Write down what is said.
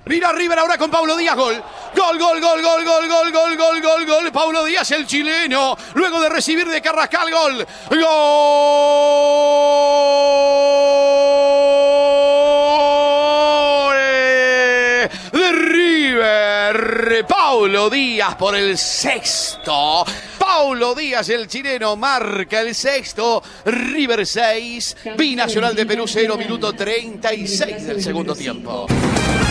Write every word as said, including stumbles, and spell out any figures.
Mira River ahora con Paulo Díaz, gol. Gol, gol, gol, gol, gol, gol, gol, gol, gol, gol. Paulo Díaz, el chileno, luego de recibir de Carrascal, gol. Gol de River. Paulo Díaz por el sexto. Paulo Díaz, el chileno, marca el sexto. River seis, Binacional de Perú cero, minuto treinta y seis del segundo tiempo.